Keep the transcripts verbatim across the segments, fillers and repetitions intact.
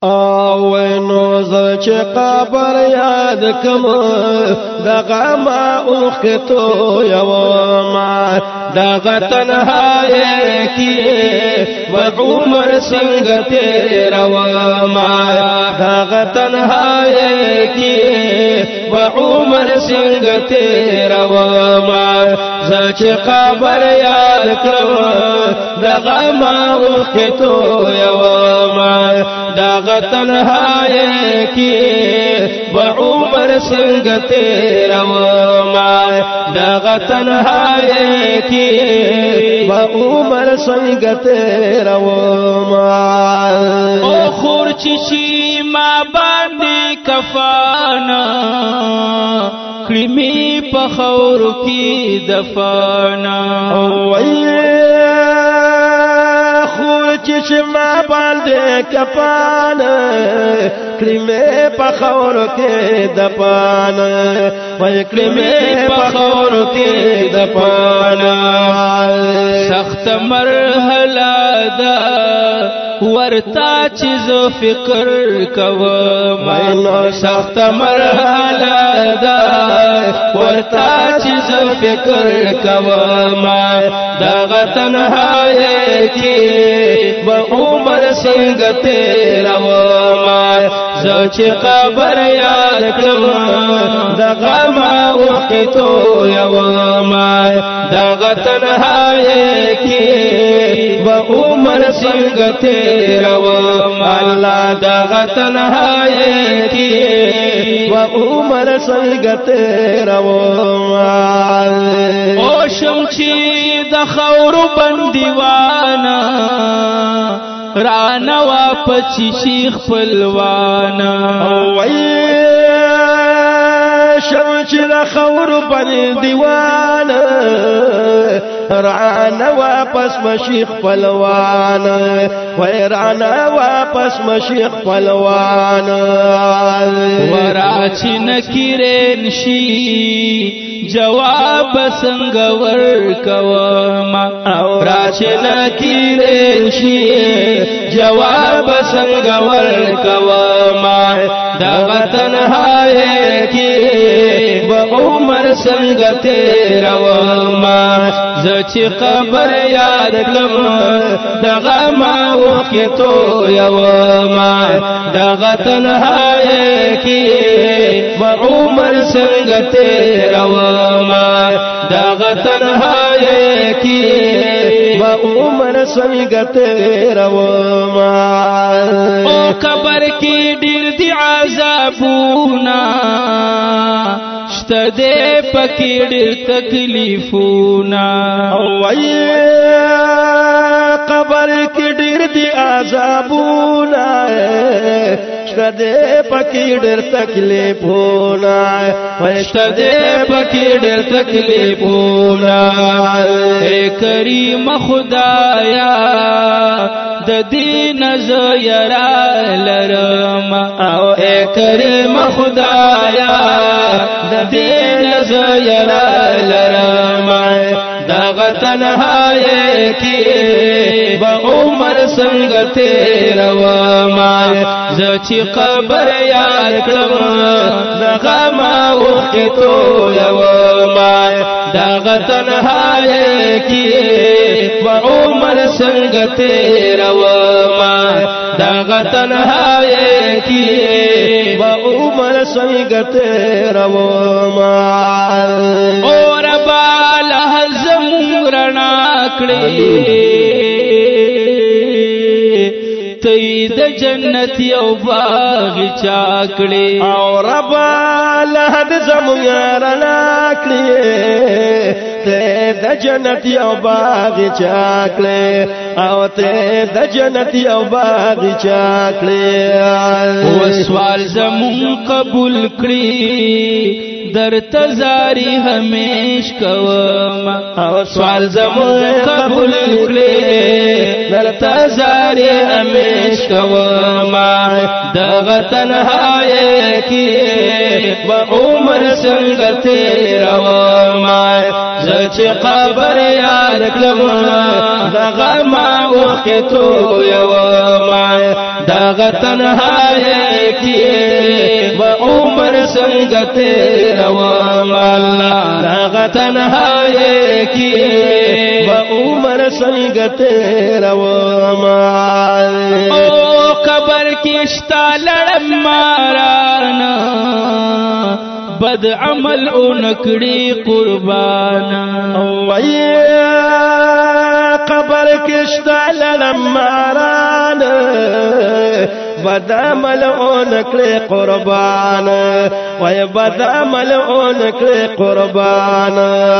او نو زه چې قبر یاد کم دغه ما اوختو یو ما دغه تنهایی کې و عمر څنګه تیرو ما دغه تنهایی کې و عمر څنګه تیرو ما زه چې قبر یاد کم دغه ما اوختو یو ما دغه تنهایی کې و عمر څنګه تیرو ما دغه تنهایی کې و عمر څنګه تیرو ما او خور چې شي ما باندې کفانا کړمې په خور کې دفانا چې ما باندې کپان کلمې په خور کې د پان وای کلمې په خور کې د پان سخت مرحله ده ورتا چې زه فکر کوم وای سخت مرحله ده ورتا چې زه فکر کوم دغه تنهایی کې و عمر څنګه تیرو ما زه چې قبر یاد کړم دغه ما اوختو یو ما دغه تنهایی کې و عمر څنګه تیرو ما الله دغه تنهایی کې و عمر څنګه تیرو ما او شم چې د خور بندیوانا رانا واپس شیخ پلوانا وای شم چې د خور بندیوانا رانا واپس مشیخ پلوانا وای رانا واپس مشیخ پلوانا ورا چې نکرین شي جواب څنګه ورکوم او راچنه کیرې شي جواب څنګه ورکوم دغه تنهایی کې و عمر څنګه تیروم زه چې قبر یاد کړم دغه ما اوختو یو ما دغه تنهایی کې و عمر څنګه تیروم ما دغه تنهایی کې و عمر څنګه تیرو ما او قبر کې ډېر دي عذابونه شته دې پکې ډېر تکلیفونه وای قبر کې ډېر دي عذابونه شته دې پکې ډېر تکلیفونه شته دې پکې ډېر تکلیفونه اے کریم خدایا د دین زیرا لرم او اے کریم خدایا د دین زیرا لرم دغه تنهایی کې و عمر څنګه تیروم زه چې قبر یاد کړم دغه ما اوختو یو ما دغه تنهایی کې و عمر څنګه تیروم دغه تنهایی کې و عمر څنګه تیروم او ربا لحظم رڼا کړې تی د جنت یو باغ چا کړې او ربا لحظم رڼا کړې ته د جنت یو باغ چا کړې او ته د جنت یو باغ چا کړې او سوال زمون قبول کړې در تزاری ہمیش کوم او سوال زمون قبول کړې در تزاری ہمیش کوما دغه تنهایی کې و عمر څنګه تیروما زچ قبر یاد کړم دغه ما وختو یوما دغه تنهایی کې و عمر څنګه تیروما دغه تنهایی کې و عمر څنګه تیروما او قبر کې شتا لړم مارانا بد عمل اونکړي قربانا ويا قبر کشتا للماران بد عمل اونکړي قربان ويا بد عمل اونکړي قربان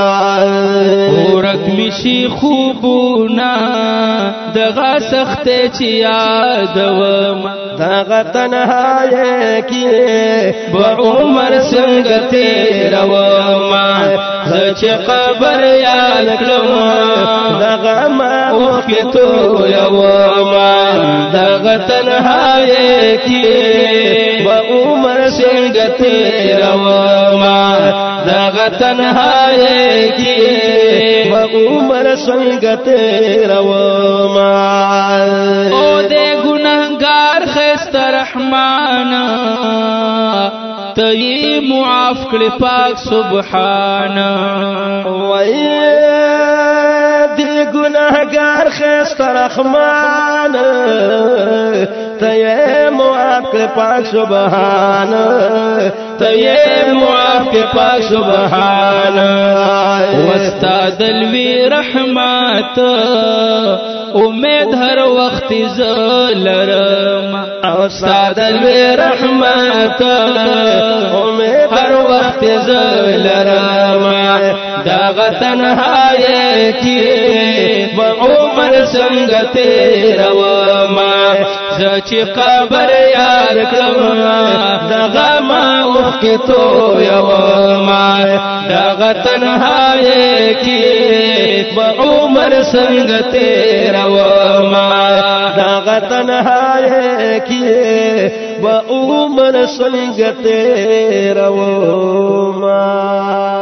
ورک مشي خوبونا دغه سخت چې یادوم دغه تنهایی کې با عمر څنګه تیروما زچ قبر یاد کړم دغه ما وختو یوما دغه تنهایی کې با عمر څنګه تیروما دغه تنهایی کې با عمر څنګه تیروما او دې ګناهګار خست رحمان ته معاف کړي پاک سبحان وای دې ګناهګار خست رحمان ته معاف کړي پاک سبحان ته معاف کړي پاک سبحان واستاد الوی رحمت امید هر وخت زلرم استاد الوی رحمت امید هر وخت زلرم دغه تنهایی کې و عمر څنګه تیروما زچ قبر یاد کړم دغه ما وختو یوما دغه تنهایی کې و عمر څنګه تیروما دغه تنهایی کې و عمر څنګه تیروما